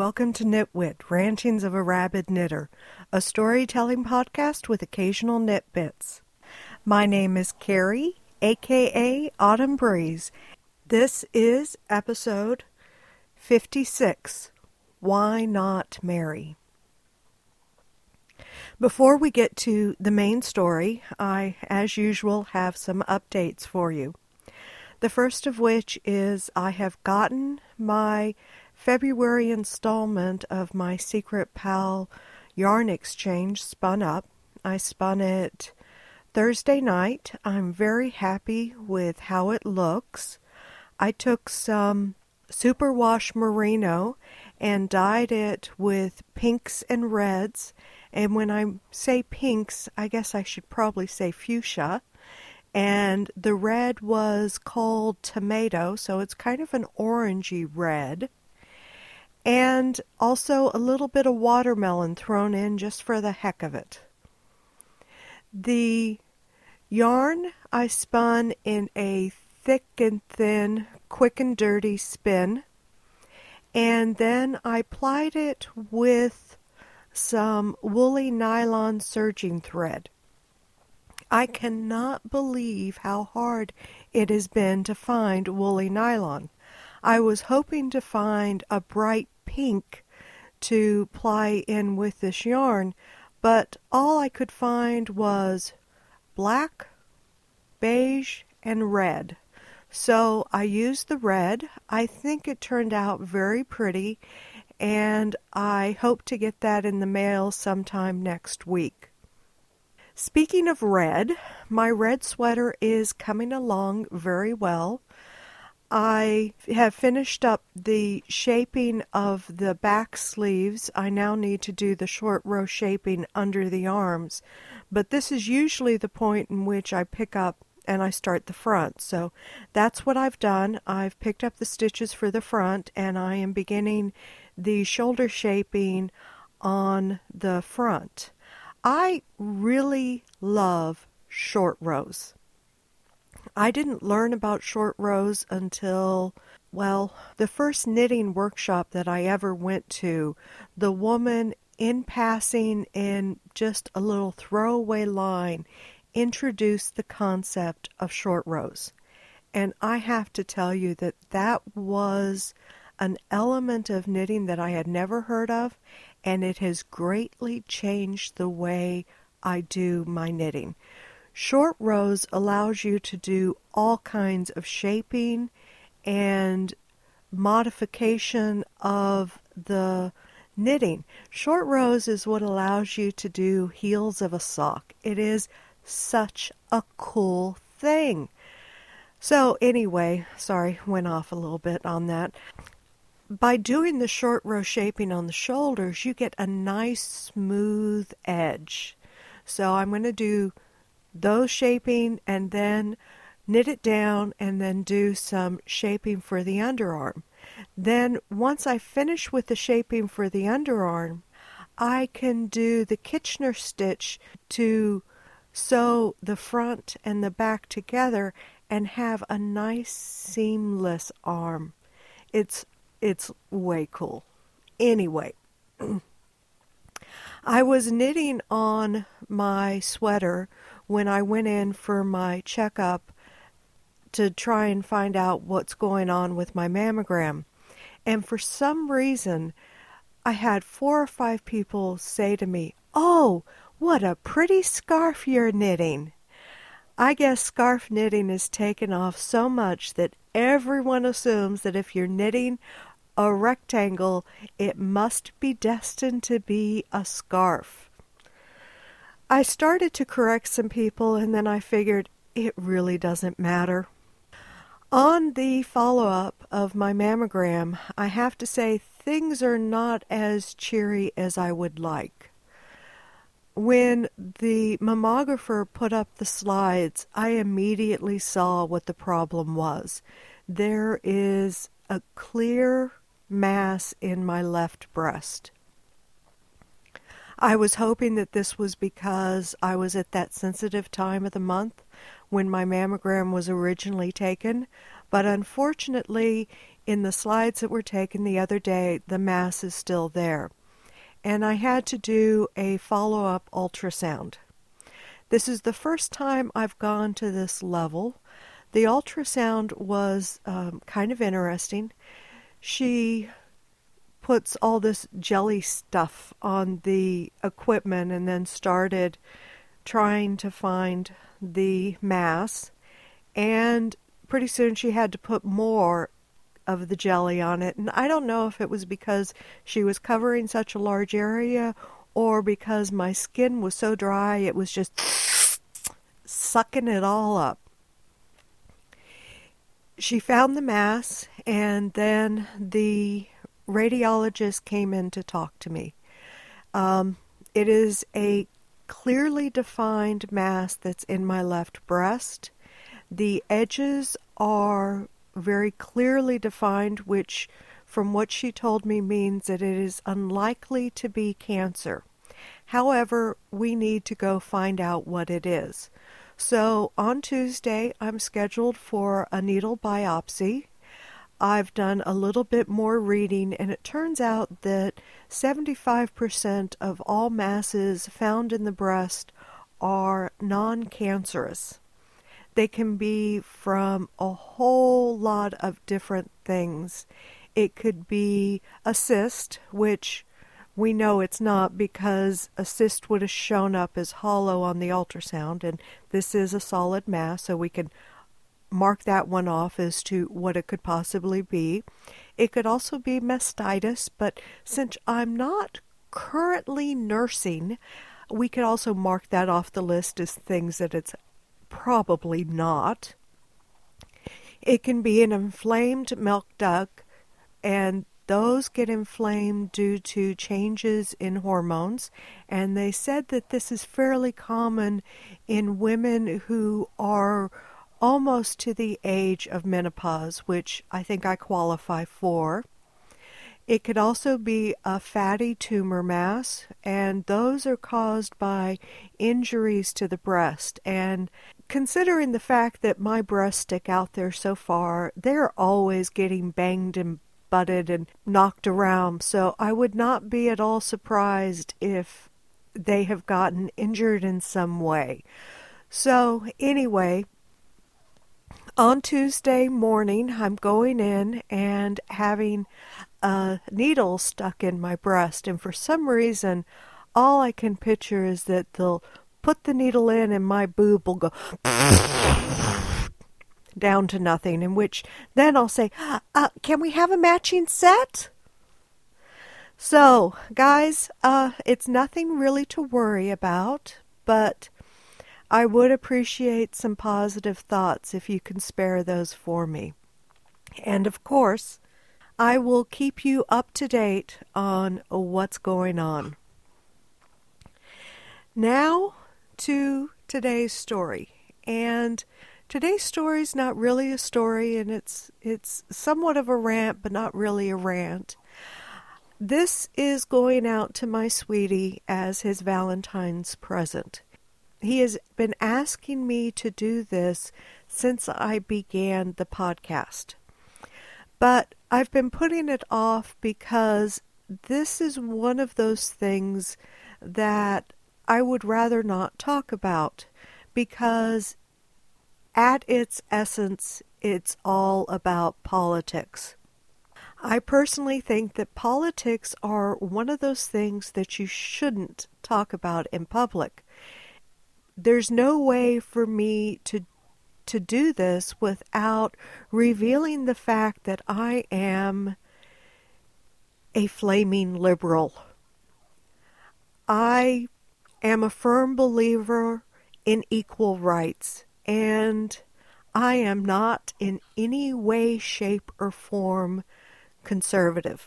welcome to Knitwit, Rantings of a Rabid Knitter, a storytelling podcast with occasional knit bits. My name is Carrie, aka Autumn Breeze. This is episode 56, Why Not Mary? Before we get to the main story, I, as usual, have some updates for you. The first of which is I have gotten my February installment of my Secret Pal yarn exchange spun up. I spun it Thursday night. I'm very happy with how it looks. I took some superwash merino and dyed it with pinks and reds. And when I say pinks, I guess I should probably say fuchsia. And the red was called tomato, so it's kind of an orangey red. And also a little bit of watermelon thrown in just for the heck of it. The yarn I spun in a thick and thin, quick and dirty spin. And then I plied it with some woolly nylon serging thread. I cannot believe how hard it has been to find woolly nylon. I was hoping to find a bright pink to ply in with this yarn, but all I could find was black, beige, and red. So I used the red. I think it turned out very pretty, and I hope to get that in the mail sometime next week. Speaking of red, my red sweater is coming along very well. I have finished up the shaping of the back sleeves. I now need to do the short row shaping under the arms, but this is usually the point in which I pick up and I start the front. So that's what I've done. I've picked up the stitches for the front and I am beginning the shoulder shaping on the front. I really love short rows. I didn't learn about short rows until, the first knitting workshop that I ever went to. The woman, in passing in just a little throwaway line, introduced the concept of short rows. And I have to tell you that that was an element of knitting that I had never heard of, and it has greatly changed the way I do my knitting. Short rows allows you to do all kinds of shaping and modification of the knitting. Short rows is what allows you to do heels of a sock. It is such a cool thing. So anyway, sorry, went off a little bit on that. By doing the short row shaping on the shoulders, you get a nice smooth edge. So I'm going to do those shaping and then knit it down and then do some shaping for the underarm. Then once I finish with the shaping for the underarm, I can do the Kitchener stitch to sew the front and the back together and have a nice seamless arm. It's way cool. Anyway, I was knitting on my sweater when I went in for my checkup to try and find out what's going on with my mammogram. And for some reason, I had 4 or 5 people say to me, "Oh, what a pretty scarf you're knitting." I guess scarf knitting is taken off so much that everyone assumes that if you're knitting a rectangle, it must be destined to be a scarf. I started to correct some people and then I figured it really doesn't matter. On the follow-up of my mammogram, I have to say things are not as cheery as I would like. When the mammographer put up the slides, I immediately saw what the problem was. There is a clear mass in my left breast. I was hoping that this was because I was at that sensitive time of the month when my mammogram was originally taken, but unfortunately in the slides that were taken the other day, the mass is still there. And I had to do a follow-up ultrasound. This is the first time I've gone to this level. The ultrasound was kind of interesting. She puts all this jelly stuff on the equipment and then started trying to find the mass. And pretty soon she had to put more of the jelly on it. And I don't know if it was because she was covering such a large area or because my skin was so dry it was just sucking it all up. She found the mass, and then the radiologist came in to talk to me. It is a clearly defined mass that's in my left breast. The edges are very clearly defined, which from what she told me means that it is unlikely to be cancer. However, we need to go find out what it is. So on Tuesday, I'm scheduled for a needle biopsy. I've done a little bit more reading, and it turns out that 75% of all masses found in the breast are non-cancerous. They can be from a whole lot of different things. It could be a cyst, which we know it's not because a cyst would have shown up as hollow on the ultrasound, and this is a solid mass, so we can mark that one off as to what it could possibly be. It could also be mastitis, but since I'm not currently nursing, we could also mark that off the list as things that it's probably not. It can be an inflamed milk duct, and those get inflamed due to changes in hormones, and they said that this is fairly common in women who are almost to the age of menopause, which I think I qualify for. It could also be a fatty tumor mass, and those are caused by injuries to the breast. And considering the fact that my breasts stick out there so far, they're always getting banged and butted and knocked around, so I would not be at all surprised if they have gotten injured in some way. So anyway, on Tuesday morning, I'm going in and having a needle stuck in my breast, and for some reason, all I can picture is that they'll put the needle in and my boob will go down to nothing, in which then I'll say, can we have a matching set? So, guys, it's nothing really to worry about, but I would appreciate some positive thoughts if you can spare those for me. And of course, I will keep you up to date on what's going on. Now to today's story. And today's story is not really a story, and it's somewhat of a rant, but not really a rant. This is going out to my sweetie as his Valentine's present. He has been asking me to do this since I began the podcast. But I've been putting it off because this is one of those things that I would rather not talk about, because at its essence, it's all about politics. I personally think that politics are one of those things that you shouldn't talk about in public. There's no way for me to do this without revealing the fact that I am a flaming liberal. I am a firm believer in equal rights, and I am not in any way, shape, or form conservative.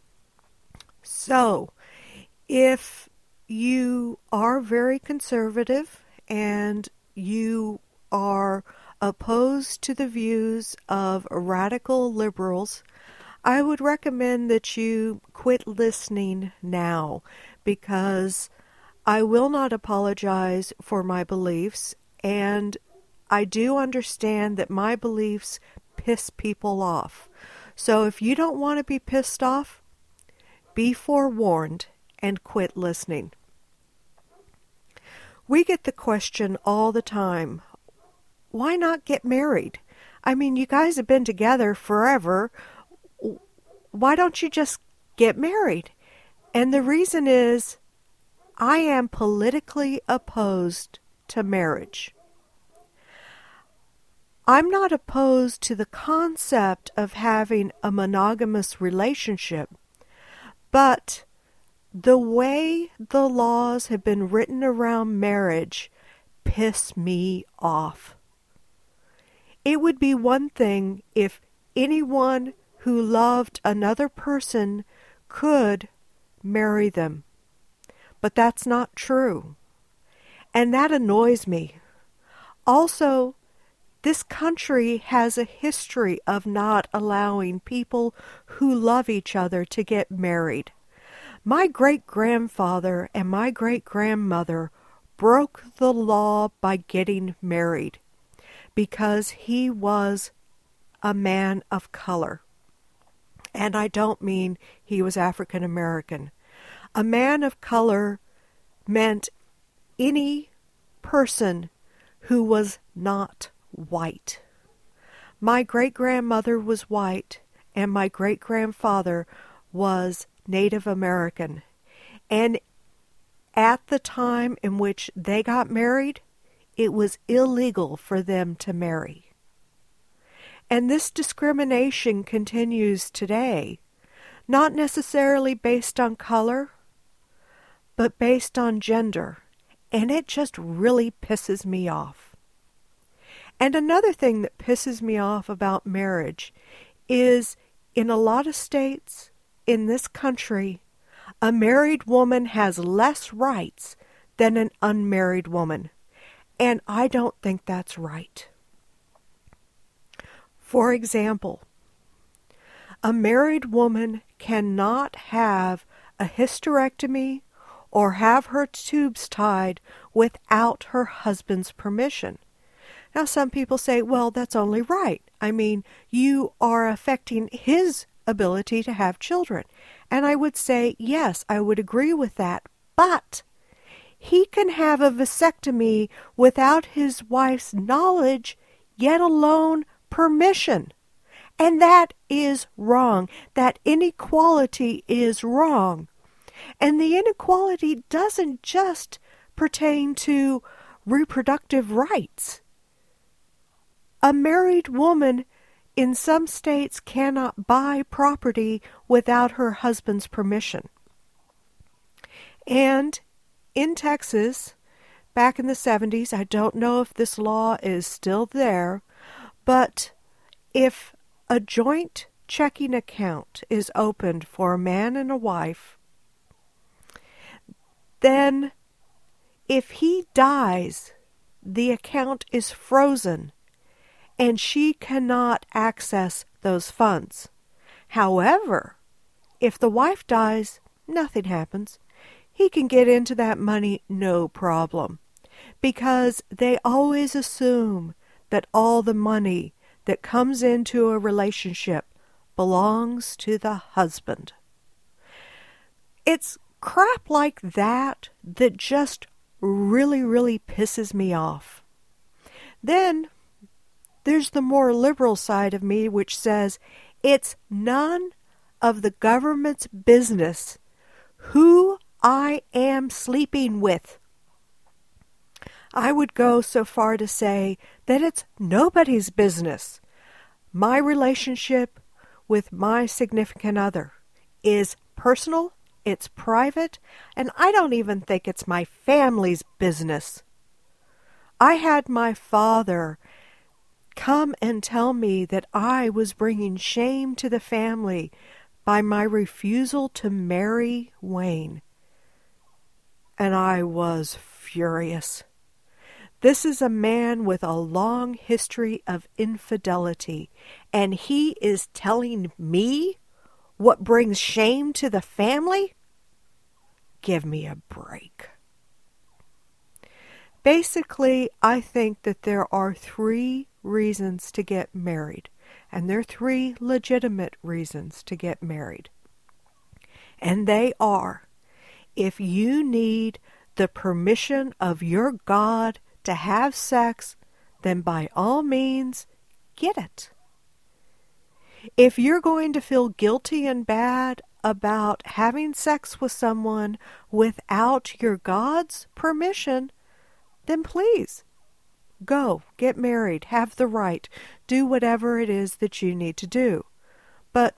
So, if you are very conservative and you are opposed to the views of radical liberals, I would recommend that you quit listening now, because I will not apologize for my beliefs, and I do understand that my beliefs piss people off. So if you don't want to be pissed off, be forewarned and quit listening. We get the question all the time, why not get married? I mean, you guys have been together forever. Why don't you just get married? And the reason is, I am politically opposed to marriage. I'm not opposed to the concept of having a monogamous relationship, but the way the laws have been written around marriage piss me off. It would be one thing if anyone who loved another person could marry them, but that's not true. And that annoys me. Also, this country has a history of not allowing people who love each other to get married. My great-grandfather and my great-grandmother broke the law by getting married because he was a man of color. And I don't mean he was African American. A man of color meant any person who was not white. My great-grandmother was white, and my great-grandfather was Native American. And at the time in which they got married, it was illegal for them to marry. And this discrimination continues today, not necessarily based on color, but based on gender. And it just really pisses me off. And another thing that pisses me off about marriage is in a lot of states in this country, a married woman has less rights than an unmarried woman. And I don't think that's right. For example, a married woman cannot have a hysterectomy or have her tubes tied without her husband's permission. Now, some people say, well, that's only right. I mean, you are affecting his ability to have children. And I would say, yes, I would agree with that. But he can have a vasectomy without his wife's knowledge, yet alone permission. And that is wrong. That inequality is wrong. And the inequality doesn't just pertain to reproductive rights. A married woman in some states cannot buy property without her husband's permission. And in Texas, back in the 70s, I don't know if this law is still there, but if a joint checking account is opened for a man and a wife, then if he dies, the account is frozen and she cannot access those funds. However, if the wife dies, nothing happens. He can get into that money no problem, because they always assume that all the money that comes into a relationship belongs to the husband. It's crap like that that just really, really pisses me off. Then there's the more liberal side of me which says it's none of the government's business who I am sleeping with. I would go so far to say that it's nobody's business. My relationship with my significant other is personal, it's private, and I don't even think it's my family's business. I had my father come and tell me that I was bringing shame to the family by my refusal to marry Wayne. And I was furious. This is a man with a long history of infidelity, and he is telling me what brings shame to the family? Give me a break. Basically, I think that there are 3 reasons to get married. And there are 3 legitimate reasons to get married. And they are, if you need the permission of your God to have sex, then by all means, get it. If you're going to feel guilty and bad about having sex with someone without your God's permission, then please go, get married, have the right, do whatever it is that you need to do. But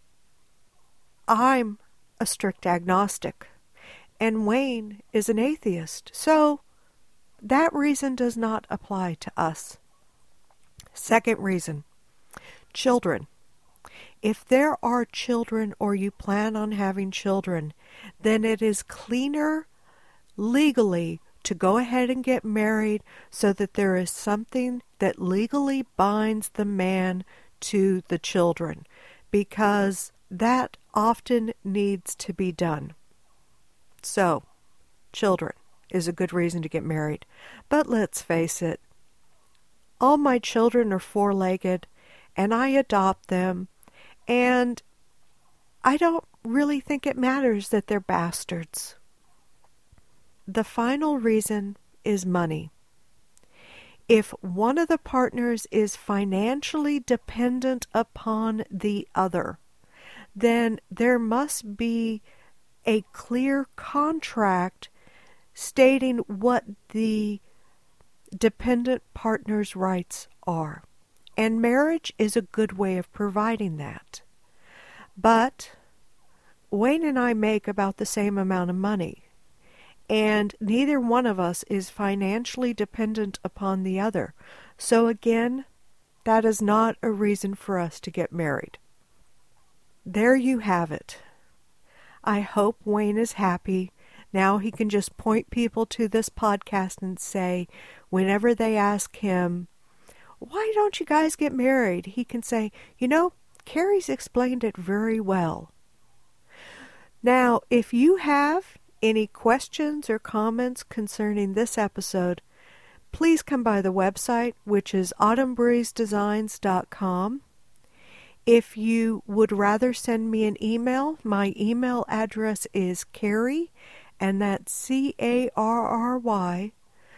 I'm a strict agnostic, and Wayne is an atheist, so that reason does not apply to us. Second reason, children. If there are children or you plan on having children, then it is cleaner legally to go ahead and get married so that there is something that legally binds the man to the children, because that often needs to be done. So, children is a good reason to get married. But let's face it, all my children are 4-legged, and I adopt them, and I don't really think it matters that they're bastards. The final reason is money. If one of the partners is financially dependent upon the other, then there must be a clear contract stating what the dependent partner's rights are. And marriage is a good way of providing that. But Wayne and I make about the same amount of money, and neither one of us is financially dependent upon the other. So again, that is not a reason for us to get married. There you have it. I hope Wayne is happy. Now he can just point people to this podcast and say, whenever they ask him, why don't you guys get married? He can say, Carrie's explained it very well. Now, if you have any questions or comments concerning this episode, please come by the website, which is autumnbreezedesigns.com. If you would rather send me an email, my email address is Carrie, and that's CARRY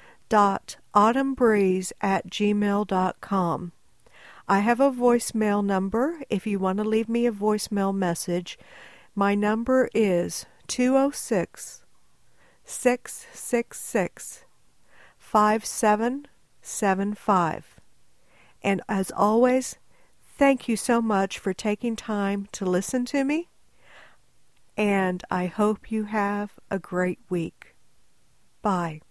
autumnbreeze@gmail.com. I have a voicemail number if you want to leave me a voicemail message. My number is 206-666-5775. And as always, thank you so much for taking time to listen to me, and I hope you have a great week. Bye.